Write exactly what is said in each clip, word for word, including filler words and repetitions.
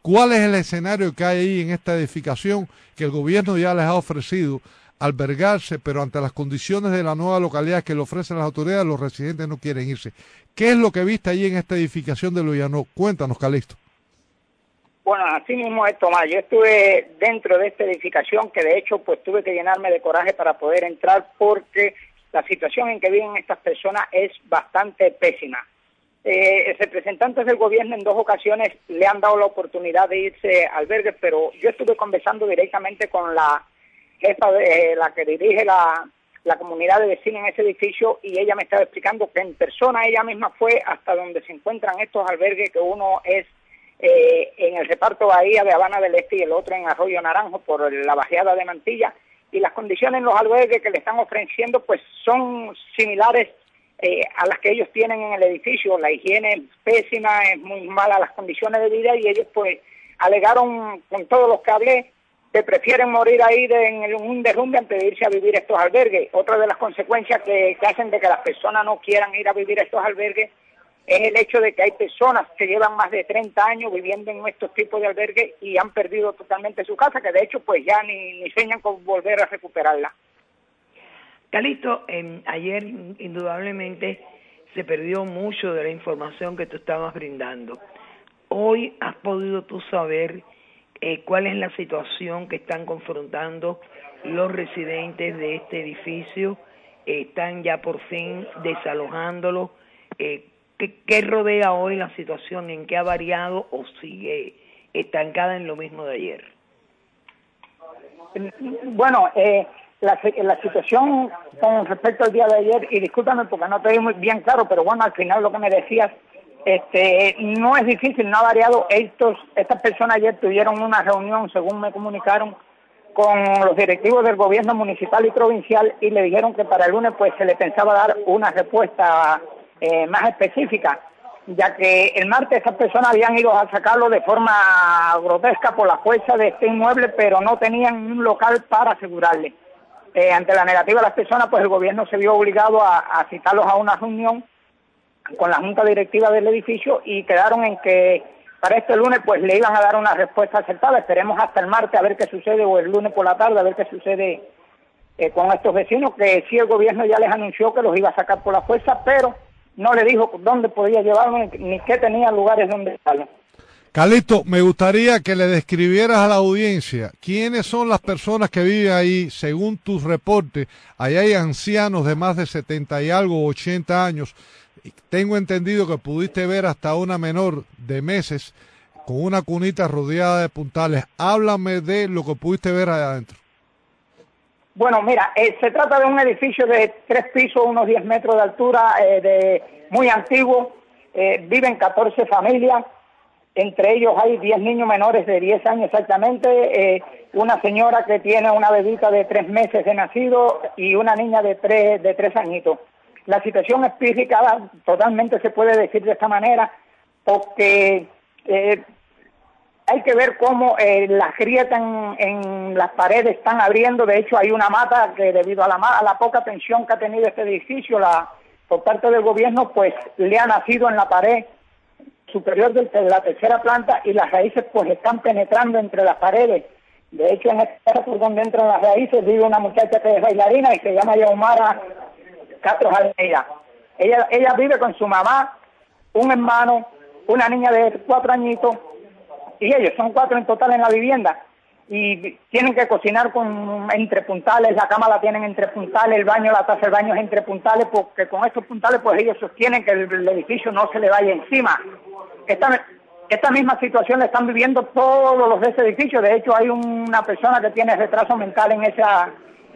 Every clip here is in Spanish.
¿Cuál es el escenario que hay ahí en esta edificación que el gobierno ya les ha ofrecido albergarse, pero ante las condiciones de la nueva localidad que le ofrecen las autoridades, los residentes no quieren irse? ¿Qué es lo que viste ahí en esta edificación de Loyanó? Cuéntanos, Calixto. Bueno, así mismo es, Tomás. Yo estuve dentro de esta edificación que de hecho pues tuve que llenarme de coraje para poder entrar porque la situación en que viven estas personas es bastante pésima. Eh, representantes del gobierno en dos ocasiones le han dado la oportunidad de irse a albergues, pero yo estuve conversando directamente con la jefa de eh, la que dirige la, la comunidad de vecinos en ese edificio y ella me estaba explicando que en persona ella misma fue hasta donde se encuentran estos albergues, que uno es eh, en el reparto Bahía de Habana del Este y el otro en Arroyo Naranjo por la Bajeada de Mantilla, y las condiciones en los albergues que le están ofreciendo pues son similares Eh, a las que ellos tienen en el edificio. La higiene es pésima, es muy mala las condiciones de vida, y ellos pues alegaron con todos los que hablé que prefieren morir ahí de, en un derrumbe antes de irse a vivir estos albergues. Otra de las consecuencias que, que hacen de que las personas no quieran ir a vivir a estos albergues es el hecho de que hay personas que llevan más de treinta años viviendo en estos tipos de albergues y han perdido totalmente su casa, que de hecho pues ya ni, ni sueñan con volver a recuperarla. Calixto, eh, ayer indudablemente se perdió mucho de la información que tú estabas brindando. Hoy has podido tú saber eh, cuál es la situación que están confrontando los residentes de este edificio. Eh, están ya por fin desalojándolo. Eh, ¿qué, ¿Qué rodea hoy la situación? ¿En qué ha variado o sigue estancada en lo mismo de ayer? Bueno, eh... La, la situación con respecto al día de ayer, y discúlpame porque no te doy muy bien claro, pero bueno, al final lo que me decías, este, no es difícil, no ha variado. Estos, estas personas ayer tuvieron una reunión, según me comunicaron, con los directivos del gobierno municipal y provincial, y le dijeron que para el lunes pues se le pensaba dar una respuesta eh, más específica, ya que el martes estas personas habían ido a sacarlo de forma grotesca por la fuerza de este inmueble, pero no tenían un local para asegurarle. Eh, ante la negativa de las personas, pues el gobierno se vio obligado a, a citarlos a una reunión con la junta directiva del edificio y quedaron en que para este lunes pues le iban a dar una respuesta acertada. Esperemos hasta el martes a ver qué sucede, o el lunes por la tarde a ver qué sucede eh, con estos vecinos, que sí el gobierno ya les anunció que los iba a sacar por la fuerza, pero no le dijo dónde podía llevarlos ni qué tenía lugares donde estarlos. Calixto, me gustaría que le describieras a la audiencia quiénes son las personas que viven ahí, según tus reportes. Ahí hay ancianos de más de setenta y algo, ochenta años. Tengo entendido que pudiste ver hasta una menor de meses con una cunita rodeada de puntales. Háblame de lo que pudiste ver allá adentro. Bueno, mira, eh, se trata de un edificio de tres pisos, unos diez metros de altura, eh, de muy antiguo. Eh, viven catorce familias. Entre ellos hay diez niños menores de diez años exactamente, eh, una señora que tiene una bebita de tres meses de nacido y una niña de tres, de tres añitos. La situación es precariada, totalmente se puede decir de esta manera, porque eh, hay que ver cómo eh, las grietas en, en las paredes están abriendo. De hecho hay una mata que debido a la, a la poca atención que ha tenido este edificio la, por parte del gobierno, pues le ha nacido en la pared superior de la tercera planta, y las raíces pues están penetrando entre las paredes. De hecho, en esta casa por donde entran las raíces vive una muchacha que es bailarina y se llama Yaumara Castro Almeida. Ella, ella vive con su mamá, un hermano, una niña de cuatro añitos, y ellos son cuatro en total en la vivienda. Y tienen que cocinar con entre puntales, la cama la tienen entre puntales, el baño, la taza del baño es entre puntales, porque con estos puntales pues ellos sostienen que el, el edificio no se le vaya encima. Esta, esta misma situación la están viviendo todos los de ese edificio. De hecho hay una persona que tiene retraso mental en esa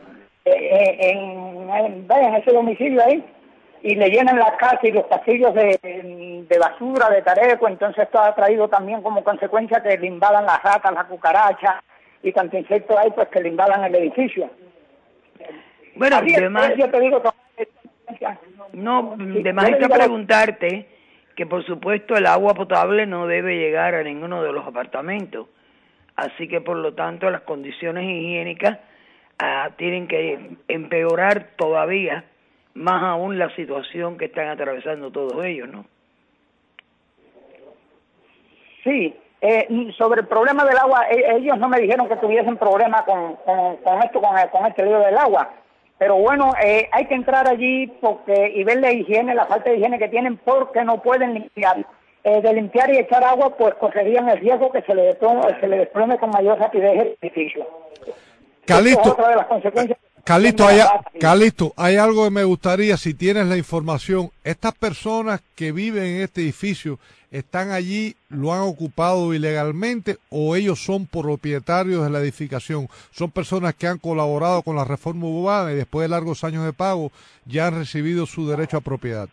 eh, en, en, en ese domicilio ahí, y le llenan la casa y los pasillos de, de basura, de tareco. Entonces esto ha traído también como consecuencia que le invadan las ratas, las cucarachas y tanto insectos hay pues que le invadan el edificio. Bueno, además, yo te digo que... no, de más está preguntarte que por supuesto el agua potable no debe llegar a ninguno de los apartamentos, así que por lo tanto las condiciones higiénicas ah, tienen que empeorar todavía más aún la situación que están atravesando todos ellos, ¿no? Sí, Eh, sobre el problema del agua, eh, ellos no me dijeron que tuviesen problema con, con, con esto, con, con este lío del agua. Pero bueno, eh, hay que entrar allí porque y ver la higiene, la falta de higiene que tienen, porque no pueden limpiar. Eh, de limpiar y echar agua, pues correrían el riesgo que se le desplome, se le desplome con mayor rapidez el edificio. Calixto, es otra de las consecuencias. Calixto, hay, Calixto, hay algo que me gustaría, si tienes la información. Estas personas que viven en este edificio, ¿están allí, lo han ocupado ilegalmente o ellos son propietarios de la edificación? Son personas que han colaborado con la reforma urbana y después de largos años de pago ya han recibido su derecho a propiedad.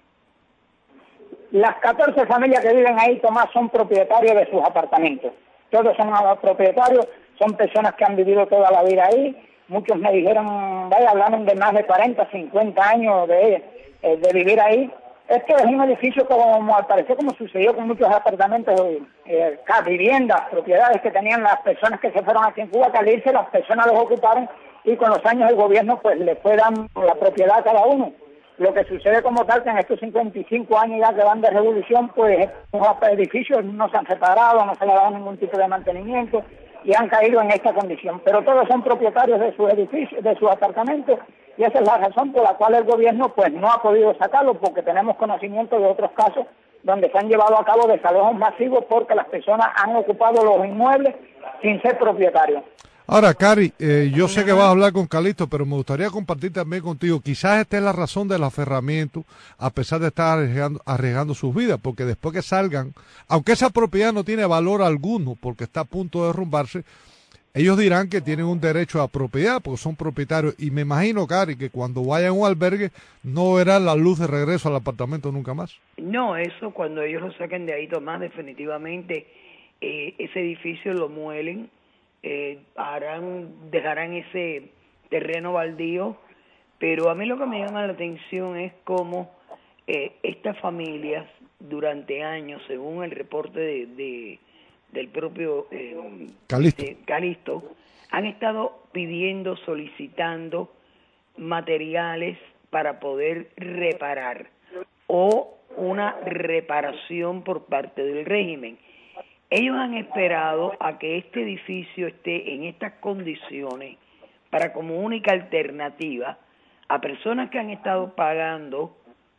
Las catorce familias que viven ahí, Tomás, son propietarios de sus apartamentos. Todos son propietarios, son personas que han vivido toda la vida ahí. Muchos me dijeron, vaya, hablaron de más de cuarenta, cincuenta años de, de vivir ahí. Esto es un edificio como, al parecer, como sucedió con muchos apartamentos, eh, viviendas, propiedades que tenían las personas que se fueron aquí en Cuba, que al irse las personas los ocuparon y con los años el gobierno pues le fue dando la propiedad a cada uno. Lo que sucede como tal que en estos cincuenta y cinco años ya que van de revolución, pues los edificios no se han separado, no se le ha dado ningún tipo de mantenimiento y han caído en esta condición. Pero todos son propietarios de sus edificios, de sus apartamentos, y esa es la razón por la cual el gobierno pues no ha podido sacarlo, porque tenemos conocimiento de otros casos donde se han llevado a cabo desalojos masivos porque las personas han ocupado los inmuebles sin ser propietarios. Ahora, Cari, eh, yo sé que vas a hablar con Calixto, pero me gustaría compartir también contigo. Quizás esta es la razón del aferramiento, a pesar de estar arriesgando, arriesgando sus vidas, porque después que salgan, aunque esa propiedad no tiene valor alguno, porque está a punto de derrumbarse, ellos dirán que tienen un derecho a propiedad, porque son propietarios. Y me imagino, Cari, que cuando vayan a un albergue no verán la luz de regreso al apartamento nunca más. No, eso cuando ellos lo saquen de ahí, Tomás, definitivamente eh, ese edificio lo muelen. Eh, harán, dejarán ese terreno baldío, pero a mí lo que me llama la atención es cómo eh, estas familias durante años, según el reporte de, de del propio eh, Calixto. De Calixto, han estado pidiendo, solicitando materiales para poder reparar o una reparación por parte del régimen. Ellos han esperado a que este edificio esté en estas condiciones para como única alternativa a personas que han estado pagando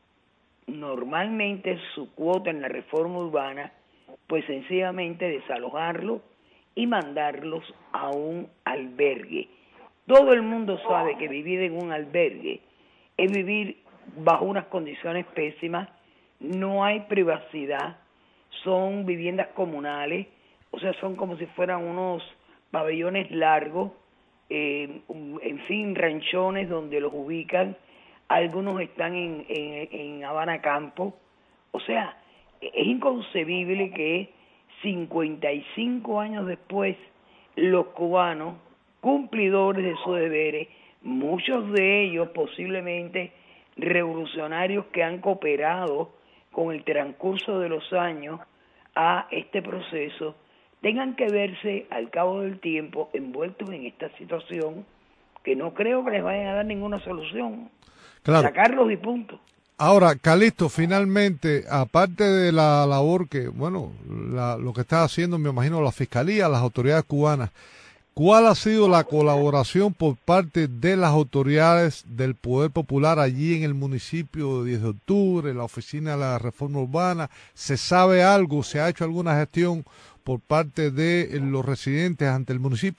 normalmente su cuota en la reforma urbana, pues sencillamente desalojarlo y mandarlos a un albergue. Todo el mundo sabe que vivir en un albergue es vivir bajo unas condiciones pésimas, no hay privacidad, son viviendas comunales, o sea, son como si fueran unos pabellones largos, eh, en fin, ranchones donde los ubican, algunos están en, en, en Habana Campo, o sea, es inconcebible que cincuenta y cinco años después los cubanos, cumplidores de sus deberes, muchos de ellos posiblemente revolucionarios que han cooperado con el transcurso de los años a este proceso, tengan que verse al cabo del tiempo envueltos en esta situación que no creo que les vayan a dar ninguna solución. Claro. Sacarlos y punto. Ahora, Calixto, finalmente, aparte de la labor que, bueno, la, lo que está haciendo, me imagino, la Fiscalía, las autoridades cubanas, ¿cuál ha sido la colaboración por parte de las autoridades del Poder Popular allí en el municipio de diez de octubre, la oficina de la reforma urbana? ¿Se sabe algo? ¿Se ha hecho alguna gestión por parte de los residentes ante el municipio?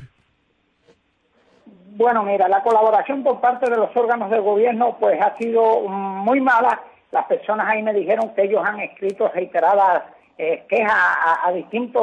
Bueno, mira, la colaboración por parte de los órganos del gobierno pues ha sido muy mala. Las personas ahí me dijeron que ellos han escrito reiteradas eh, quejas a, a distintos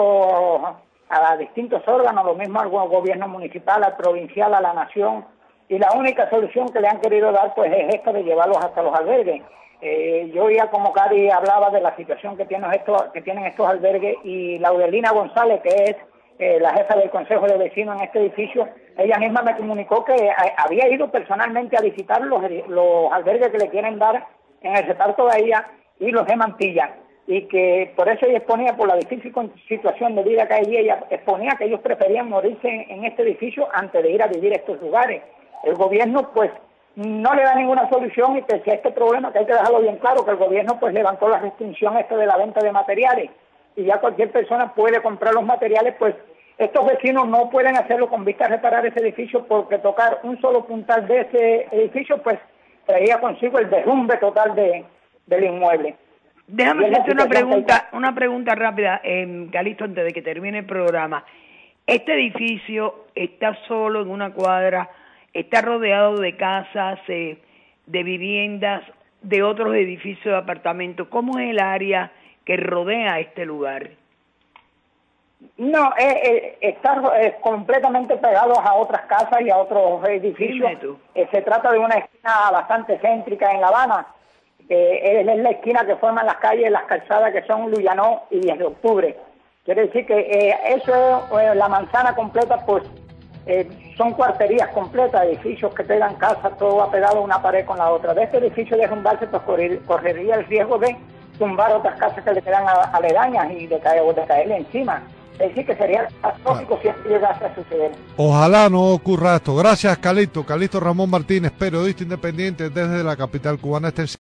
a distintos órganos, lo mismo al gobierno municipal, al provincial, a la nación, y la única solución que le han querido dar pues es esta de llevarlos hasta los albergues. Eh, yo oía como Cari hablaba de la situación que tienen estos, que tienen estos albergues, y Laudelina González, que es eh, la jefa del Consejo de Vecinos en este edificio, ella misma me comunicó que a, había ido personalmente a visitar los, los albergues que le quieren dar en el reparto de ella y los de Mantilla, y que por eso ella exponía, por la difícil situación de vida que hay, ella exponía que ellos preferían morirse en, en este edificio antes de ir a vivir a estos lugares. El gobierno pues no le da ninguna solución, y pese a este problema, que hay que dejarlo bien claro, que el gobierno pues levantó la restricción este de la venta de materiales, y ya cualquier persona puede comprar los materiales, pues estos vecinos no pueden hacerlo con vista a reparar ese edificio, porque tocar un solo puntal de ese edificio pues traía consigo el derrumbe total de, del inmueble. Déjame hacerte una pregunta, una pregunta rápida, eh, Calixto, antes de que termine el programa. Este edificio está solo en una cuadra, está rodeado de casas, eh, de viviendas, de otros edificios de apartamentos. ¿Cómo es el área que rodea este lugar? No, eh, eh, está eh, completamente pegados a otras casas y a otros edificios. Eh, se trata de una esquina bastante céntrica en La Habana. Eh, es la esquina que forman las calles, las calzadas que son Luyanó y diez de octubre. Quiere decir que eh, eso es eh, la manzana completa, pues eh, son cuarterías completas, edificios que pegan casas, todo va pegado una pared con la otra. De este edificio derrumbarse, pues correr, correría el riesgo de tumbar otras casas que le quedan aledañas y de, caer, de caerle encima. Es decir, que sería catastrófico si esto llegase a suceder. Ojalá no ocurra esto. Gracias, Calixto. Calixto Ramón Martínez, periodista independiente desde la capital cubana. Este